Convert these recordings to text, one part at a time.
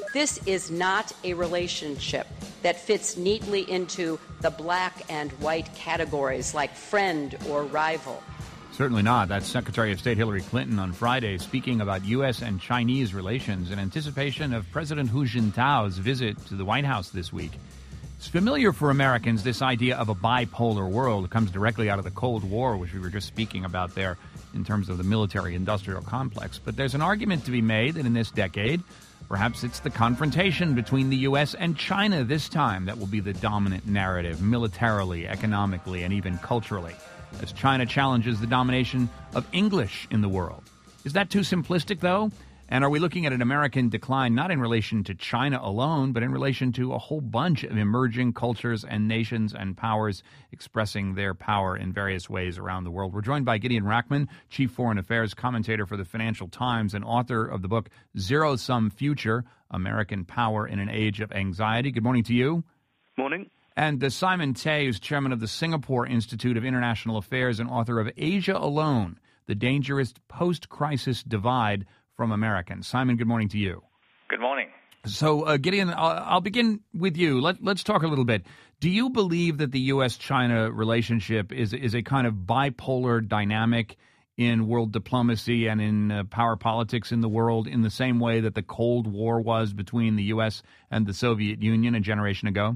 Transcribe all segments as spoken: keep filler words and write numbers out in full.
This is not a relationship that fits neatly into the black and white categories like friend or rival. Certainly not. That's Secretary of State Hillary Clinton on Friday speaking about U S and Chinese relations in anticipation of President Hu Jintao's visit to the White House this week. It's familiar for Americans, this idea of a bipolar world. It comes directly out of the Cold War, which we were just speaking about there in terms of the military-industrial complex. But there's an argument to be made that in this decade, perhaps it's the confrontation between the U S and China this time that will be the dominant narrative, militarily, economically, and even culturally, as China challenges the domination of English in the world. Is that too simplistic, though? And are we looking at an American decline not in relation to China alone, but in relation to a whole bunch of emerging cultures and nations and powers expressing their power in various ways around the world? We're joined by Gideon Rachman, Chief Foreign Affairs Commentator for the Financial Times and author of the book Zero Sum Future, American Power in an Age of Anxiety. Good morning to you. Morning. And uh, Simon Tay, who's chairman of the Singapore Institute of International Affairs and author of Asia Alone, The Dangerous Post-Crisis Divide from Americans. Simon, good morning to you. Good morning. So, uh, Gideon, I'll, I'll begin with you. Let, let's talk a little bit. Do you believe that the U S China relationship is is a kind of bipolar dynamic in world diplomacy and in uh, power politics in the world in the same way that the Cold War was between the U S and the Soviet Union a generation ago?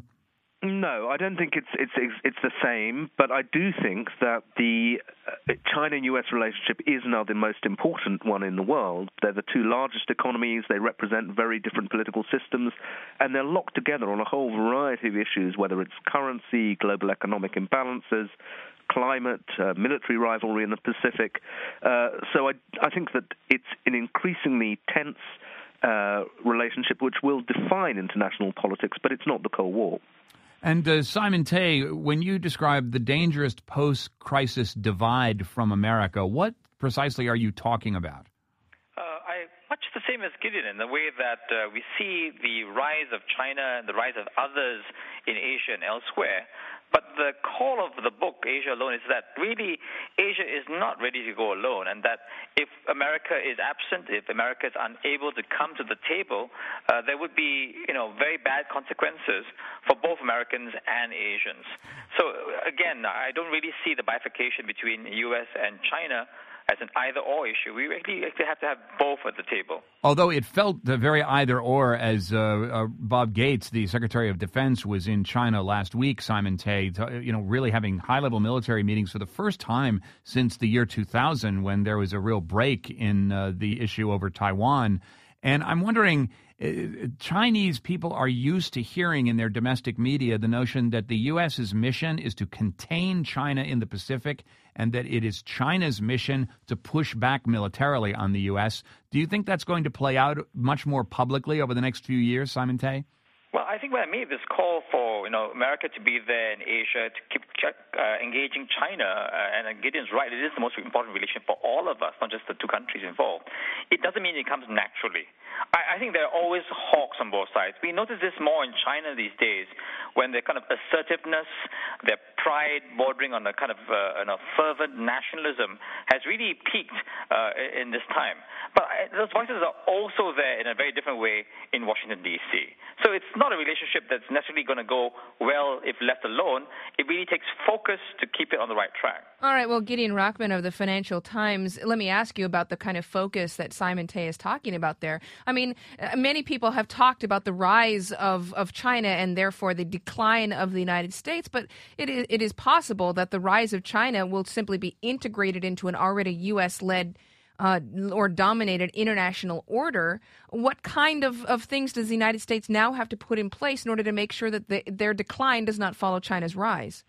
No, I don't think it's it's it's the same, but I do think that the uh, China-U S relationship is now the most important one in the world. They're the two largest economies. They represent very different political systems, and they're locked together on a whole variety of issues, whether it's currency, global economic imbalances, climate, uh, military rivalry in the Pacific. Uh, so I, I think that it's an increasingly tense uh, relationship which will define international politics, but it's not the Cold War. And uh, Simon Tay, when you describe the dangerous post-crisis divide from America, what precisely are you talking about? Uh, I much the same as Gideon in the way that uh, we see the rise of China and the rise of others in Asia and elsewhere. But the call of the book, Asia Alone, is that really Asia is not ready to go alone, and that if America is absent, if America is unable to come to the table, uh, there would be, you know, very bad consequences for both Americans and Asians. So, again, I don't really see the bifurcation between the U S and China as an either-or issue. We really have to have both at the table. Although it felt very either-or as uh, uh, Bob Gates, the Secretary of Defense, was in China last week, Simon Tay, to, you know, really having high-level military meetings for the first time since the year two thousand, when there was a real break in uh, the issue over Taiwan. And I'm wondering, uh, Chinese people are used to hearing in their domestic media the notion that the U S's mission is to contain China in the Pacific and that it is China's mission to push back militarily on the U S. Do you think that's going to play out much more publicly over the next few years, Simon Tay? Well, I think when I made this call for, you know, America to be there in Asia, to keep uh, engaging China, uh, and Gideon's right, it is the most important relationship for all of us, not just the two countries involved. It doesn't mean it comes naturally. I, I think there are always hawks on both sides. We notice this more in China these days, when their kind of assertiveness, their pride bordering on a kind of uh, you know, fervent nationalism has really peaked uh, in this time. But those voices are also there in a very different way in Washington, D C. So it's not a relationship that's necessarily going to go well if left alone. It really takes focus to keep it on the right track. All right, well, Gideon Rachman of the Financial Times, let me ask you about the kind of focus that Simon Tay is talking about there. I mean, many people have talked about the rise of, of China and therefore the decline of the United States, but it is, it is possible that the rise of China will simply be integrated into an already U S-led Uh, or dominated international order. What kind of, of things does the United States now have to put in place in order to make sure that the, their decline does not follow China's rise?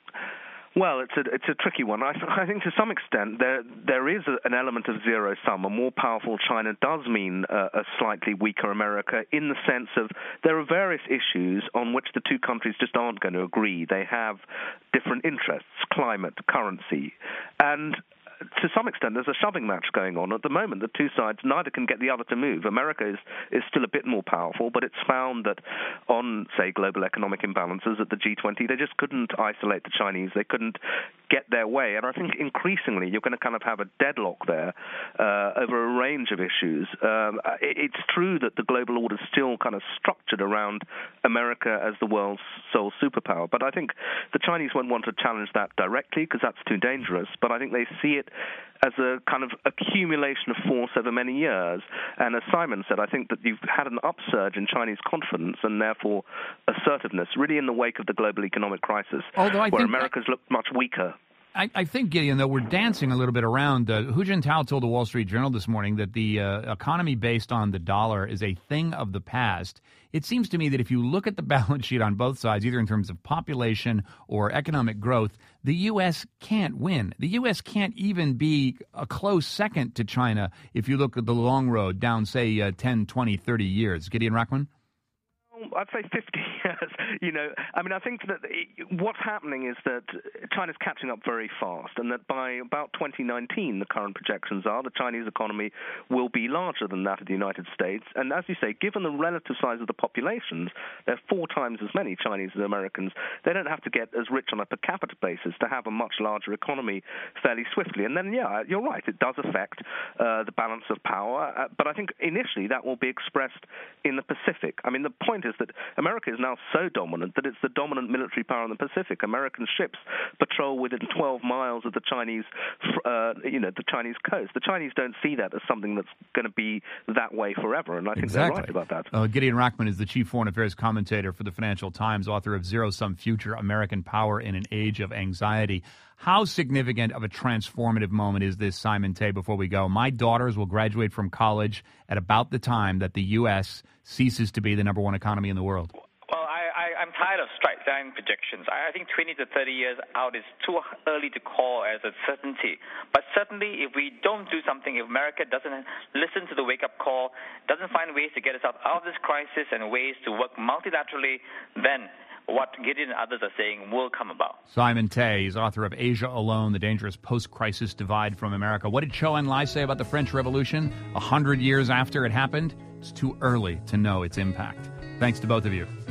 Well, it's a it's a tricky one. I, I think to some extent there there is a, an element of zero sum. A more powerful China does mean uh, a slightly weaker America, in the sense of there are various issues on which the two countries just aren't going to agree. They have different interests: climate, currency, and to some extent, there's a shoving match going on. At the moment, the two sides, neither can get the other to move. America is, is still a bit more powerful, but it's found that on, say, global economic imbalances at the G twenty, they just couldn't isolate the Chinese. They couldn't get their way. And I think increasingly you're going to kind of have a deadlock there uh, over a range of issues. Um, it's true that the global order is still kind of structured around America as the world's sole superpower, but I think the Chinese won't want to challenge that directly because that's too dangerous, but I think they see it as a kind of accumulation of force over many years. And as Simon said, I think that you've had an upsurge in Chinese confidence and therefore assertiveness, really in the wake of the global economic crisis, Although I where think America's looked much weaker. I, I think, Gideon, though, we're dancing a little bit around. Uh, Hu Jintao told the Wall Street Journal this morning that the uh, economy based on the dollar is a thing of the past. It seems to me that if you look at the balance sheet on both sides, either in terms of population or economic growth, the U S can't win. The U S can't even be a close second to China if you look at the long road down, say, uh, ten, twenty, thirty years. Gideon Rachman? I'd say fifty years. You know, I mean, I think that what's happening is that China's catching up very fast, and that by about twenty nineteen, the current projections are the Chinese economy will be larger than that of the United States. And as you say, given the relative size of the populations, there are four times as many Chinese as Americans. They don't have to get as rich on a per capita basis to have a much larger economy fairly swiftly. And then, yeah, you're right, it does affect uh, the balance of power. Uh, but I think initially that will be expressed in the Pacific. I mean, the point is that America is now so dominant that it's the dominant military power in the Pacific. American ships patrol within twelve miles of the Chinese, uh, you know, the Chinese coast. The Chinese don't see that as something that's going to be that way forever, and I think exactly. they're right about that. Uh, Gideon Rachman is the chief foreign affairs commentator for the Financial Times, author of Zero Sum Future: American Power in an Age of Anxiety. How significant of a transformative moment is this, Simon Tay, before we go? My daughters will graduate from college at about the time that the U S ceases to be the number one economy in the world. Well, I, I, I'm tired of straight-line projections. I, I think twenty to thirty years out is too early to call as a certainty. But certainly, if we don't do something, if America doesn't listen to the wake-up call, doesn't find ways to get us out of this crisis and ways to work multilaterally, then what Gideon and others are saying will come about. Simon Tay is author of Asia Alone, The Dangerous Post-Crisis Divide from America. What did Zhou Enlai say about the French Revolution a hundred years after it happened? It's too early to know its impact. Thanks to both of you.